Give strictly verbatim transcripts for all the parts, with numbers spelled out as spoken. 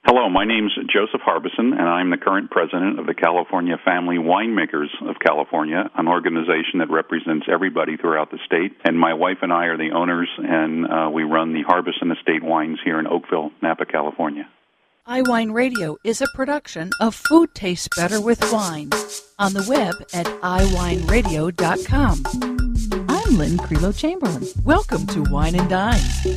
Hello, my name's Joseph Harbison, and I'm the current president of the California Family Winemakers of California, an organization that represents everybody throughout the state. And my wife and I are the owners, and uh, we run the Harbison Estate Wines here in Oakville, Napa, California. iWine Radio is a production of Food Tastes Better with Wine, on the web at i wine radio dot com. I'm Lynn Creelo Chamberlain. Welcome to Wine and Dine.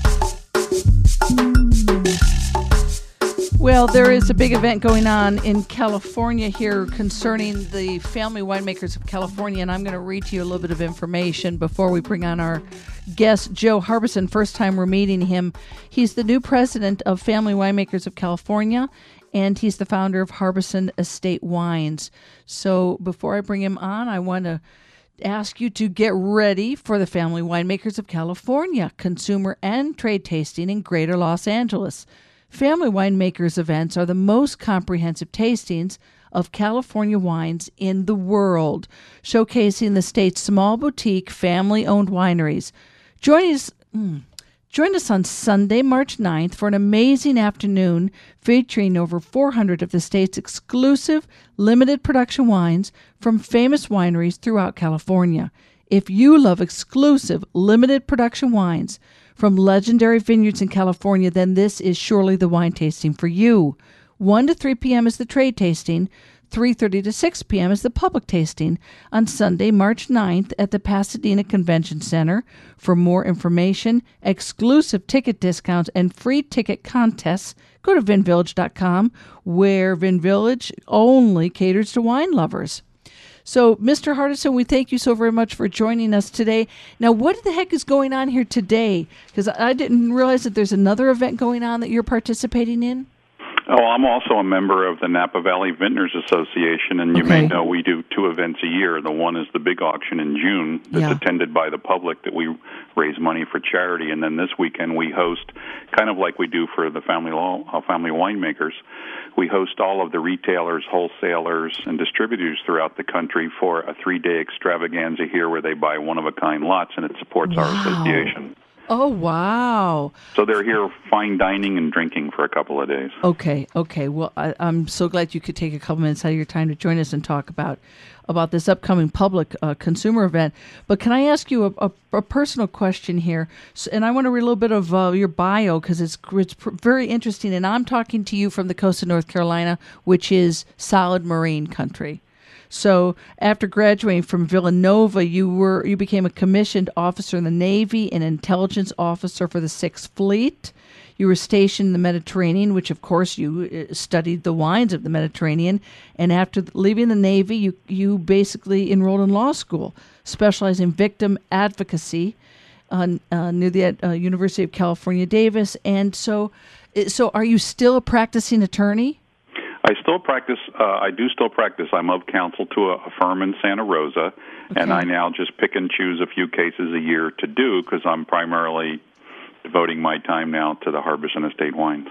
Well, there is a big event going on in California here concerning the Family Winemakers of California, and I'm going to read to you a little bit of information before we bring on our guest, Joe Harbison. First time we're meeting him. He's the new president of Family Winemakers of California, and he's the founder of Harbison Estate Wines. So before I bring him on, I want to ask you to get ready for the Family Winemakers of California consumer and trade tasting in Greater Los Angeles. Family Winemakers events are the most comprehensive tastings of California wines in the world, showcasing the state's small boutique, family-owned wineries. Join us, mm, join us on Sunday, March ninth, for an amazing afternoon featuring over four hundred of the state's exclusive, limited production wines from famous wineries throughout California. If you love exclusive, limited production wines from legendary vineyards in California, then this is surely the wine tasting for you. one to three p.m. is the trade tasting. three thirty to six p.m. is the public tasting on Sunday, March ninth at the Pasadena Convention Center. For more information, exclusive ticket discounts, and free ticket contests, go to vin village dot com, where Vin Village only caters to wine lovers. So, Mister Hardison, we thank you so very much for joining us today. Now, what the heck is going on here today? Because I didn't realize that there's another event going on that you're participating in. Oh, I'm also a member of the Napa Valley Vintners Association, and you Okay. may know we do two events a year. The one is the big auction in June that's Yeah. attended by the public that we raise money for charity, and then this weekend we host, kind of like we do for the family law, uh, family winemakers, we host all of the retailers, wholesalers, and distributors throughout the country for a three-day extravaganza here where they buy one-of-a-kind lots, and it supports Wow. our association. Oh, wow. So they're here fine dining and drinking for a couple of days. Okay, okay. Well, I, I'm so glad you could take a couple minutes out of your time to join us and talk about about this upcoming public uh, consumer event. But can I ask you a, a, a personal question here? So, and I want to read a little bit of uh, your bio because it's, it's pr- very interesting. And I'm talking to you from the coast of North Carolina, which is solid marine country. So after graduating from Villanova, you were you became a commissioned officer in the Navy, an intelligence officer for the Sixth Fleet. You were stationed in the Mediterranean, which, of course, you studied the wines of the Mediterranean. And after leaving the Navy, you, you basically enrolled in law school, specializing in victim advocacy uh, uh, near the uh, University of California, Davis. And so, so are you still a practicing attorney? I still practice. Uh, I do still practice. I'm of counsel to a, a firm in Santa Rosa, Okay. and I now just pick and choose a few cases a year to do because I'm primarily devoting my time now to the Harbison Estate Wines.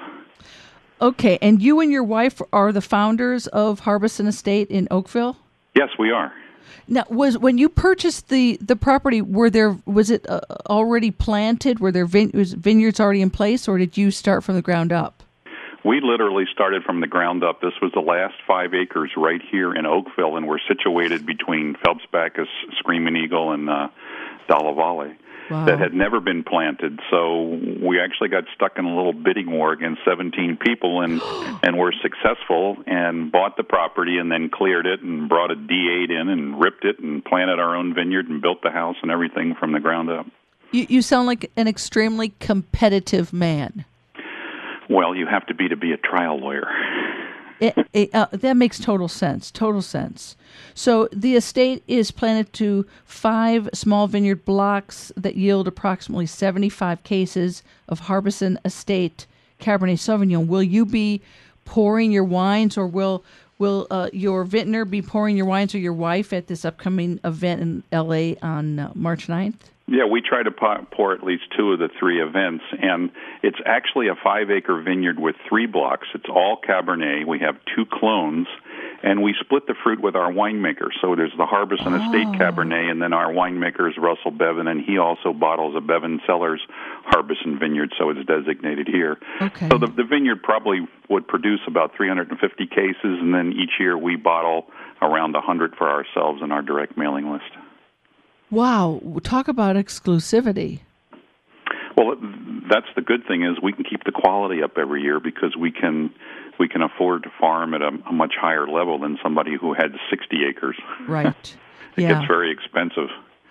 Okay, and you and your wife are the founders of Harbison Estate in Oakville? Yes, we are. Now, was when you purchased the, the property, were there was it uh, already planted? Were there vine- was vineyards already in place, or did you start from the ground up? We literally started from the ground up. This was the last five acres right here in Oakville, and we're situated between Phelps Bacchus, Screaming Eagle, and uh, Dalla Valle. Wow. That had never been planted. So we actually got stuck in a little bidding war against seventeen people, and and were successful and bought the property and then cleared it and brought a D eight in and ripped it and planted our own vineyard and built the house and everything from the ground up. You, you sound like an extremely competitive man. Well, you have to be to be a trial lawyer. It, it, uh, that makes total sense, total sense. So the estate is planted to five small vineyard blocks that yield approximately seventy-five cases of Harbison Estate Cabernet Sauvignon. Will you be pouring your wines, or will will uh, your vintner be pouring your wines, or your wife, at this upcoming event in L A on uh, March ninth? Yeah, we try to pour at least two of the three events, and it's actually a five-acre vineyard with three blocks. It's all Cabernet. We have two clones, and we split the fruit with our winemakers. So there's the Harbison Oh. Estate Cabernet, and then our winemaker is Russell Bevan, and he also bottles a Bevan Cellars Harbison Vineyard, so it's designated here. Okay. So the, the vineyard probably would produce about three hundred fifty cases, and then each year we bottle around one hundred for ourselves in our direct mailing list. Wow. Talk about exclusivity. Well, that's the good thing is we can keep the quality up every year because we can we can afford to farm at a, a much higher level than somebody who had sixty acres. Right. It Yeah. gets very expensive.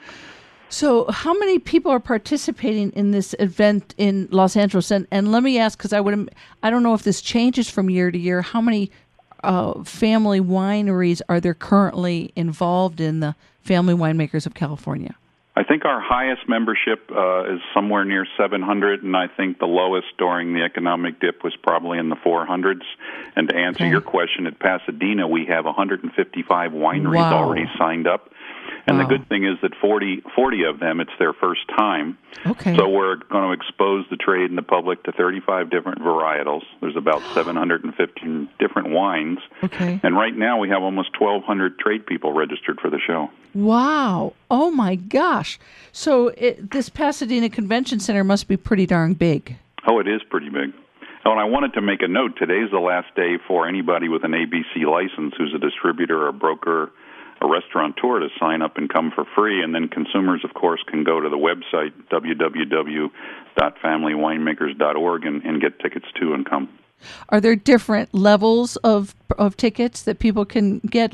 So how many people are participating in this event in Los Angeles? And, and let me ask, because I would, I don't know if this changes from year to year, how many uh, family wineries are there currently involved in the Family Winemakers of California? I think our highest membership uh, is somewhere near seven hundred, and I think the lowest during the economic dip was probably in the four hundreds. And to answer Okay. your question, at Pasadena, we have one hundred fifty-five wineries Wow. already signed up. And Wow. the good thing is that forty, forty of them, it's their first time. Okay. So we're going to expose the trade and the public to thirty-five different varietals. There's about seven hundred fifteen different wines. Okay. And right now we have almost twelve hundred trade people registered for the show. Wow. Oh, my gosh. So it, this Pasadena Convention Center must be pretty darn big. Oh, it is pretty big. Oh, and I wanted to make a note. Today's the last day for anybody with an A B C license who's a distributor or a broker, a restaurateur, to sign up and come for free. And then consumers, of course, can go to the website, w w w dot family winemakers dot org, and, and get tickets too and come. Are there different levels of of tickets that people can get,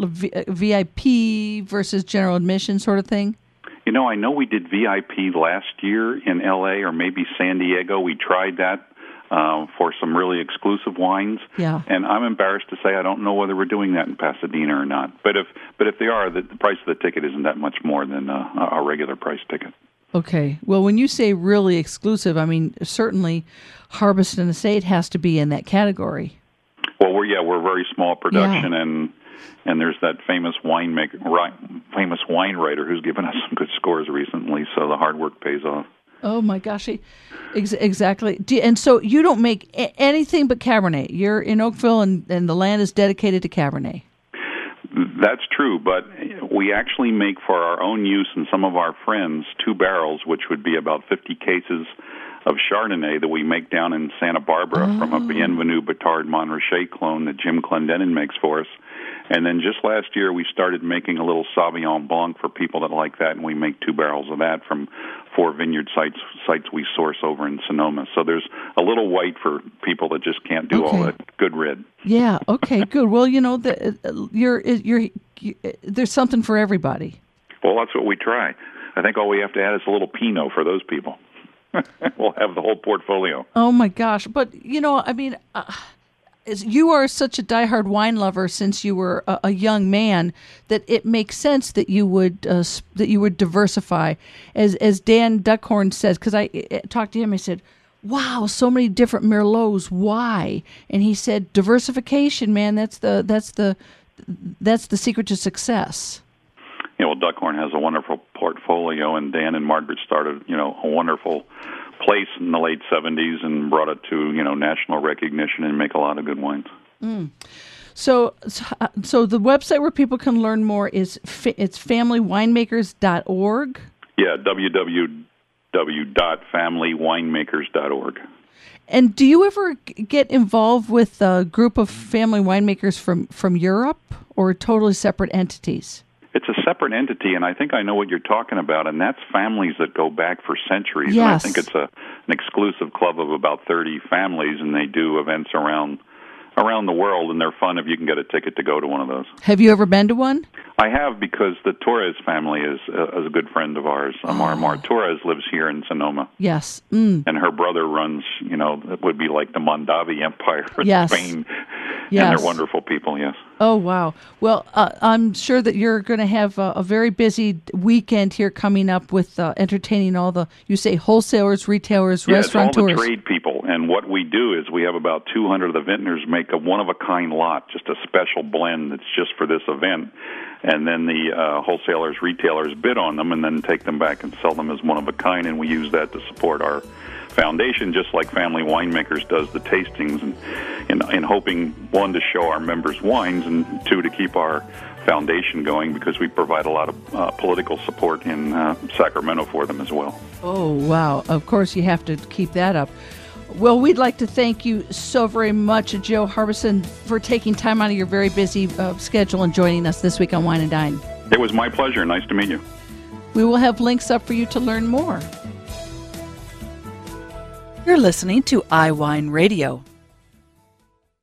V I P versus general admission sort of thing? You know, I know we did V I P last year in L A or maybe San Diego. We tried that uh, for some really exclusive wines. Yeah. And I'm embarrassed to say I don't know whether we're doing that in Pasadena or not. But if but if they are, the, the price of the ticket isn't that much more than uh, a regular price ticket. Okay. Well, when you say really exclusive, I mean, certainly Harbison Estate has to be in that category. Well, we're yeah, we're a very small production, Yeah. and and there's that famous winemaker, right, famous wine writer who's given us some good scores recently. So the hard work pays off. Oh my gosh, Ex- exactly. Do, and so you don't make a- anything but Cabernet. You're in Oakville, and, and the land is dedicated to Cabernet. That's true, but we actually make for our own use and some of our friends two barrels, which would be about fifty cases of Chardonnay that we make down in Santa Barbara Oh. from a Bienvenue Batard Montrachet clone that Jim Clendenin makes for us. And then just last year we started making a little Sauvignon Blanc for people that like that, and we make two barrels of that from four vineyard sites sites we source over in Sonoma. So there's a little white for people that just can't do all Okay. that good red. Yeah. Okay. Good. Well, you know, the, uh, you're you're you, uh, there's something for everybody. Well, that's what we try. I think all we have to add is a little Pinot for those people. We'll have the whole portfolio. Oh my gosh! But you know, I mean, uh, is, you are such a diehard wine lover since you were a, a young man that it makes sense that you would uh, s- that you would diversify. As as Dan Duckhorn says, because I, I talked to him, I said, "Wow, so many different Merlots. Why?" And he said, "Diversification, man. That's the that's the that's the secret to success." You know, Duckhorn has a wonderful portfolio, and Dan and Margaret started, you know, a wonderful place in the late seventies and brought it to, you know, national recognition and make a lot of good wines. Mm. So, so the website where people can learn more is fa- it's family winemakers dot org. Yeah, w w w dot family winemakers dot org. And do you ever g- get involved with a group of family winemakers from, from Europe, or totally separate entities? It's a separate entity, and I think I know what you're talking about, and that's families that go back for centuries. Yes. And I think it's a an exclusive club of about thirty families, and they do events around around the world, and they're fun if you can get a ticket to go to one of those. Have you ever been to one? I have, because the Torres family is, uh, is a good friend of ours. Amar Mar Torres lives here in Sonoma. Yes. Mm. And her brother runs, you know, it would be like the Mondavi Empire in Yes. Spain. Yes. And they're wonderful people, yes. Oh, wow. Well, uh, I'm sure that you're going to have a, a very busy weekend here coming up with uh, entertaining all the, you say, wholesalers, retailers, Yeah, it's all restaurateurs. the trade people. and what we do is we have about two hundred of the vintners make a one-of-a-kind lot, just a special blend that's just for this event. And then the uh, wholesalers, retailers bid on them and then take them back and sell them as one-of-a-kind, and we use that to support our foundation, just like Family Winemakers does the tastings, and in, in hoping, one, to show our members wines, and two, to keep our foundation going, because we provide a lot of uh, political support in uh, Sacramento for them as well. Oh, wow. Of course, you have to keep that up. Well, we'd like to thank you so very much, Joe Harbison, for taking time out of your very busy uh, schedule and joining us this week on Wine and Dine. It was my pleasure. Nice to meet you. We will have links up for you to learn more. You're listening to iWine Radio.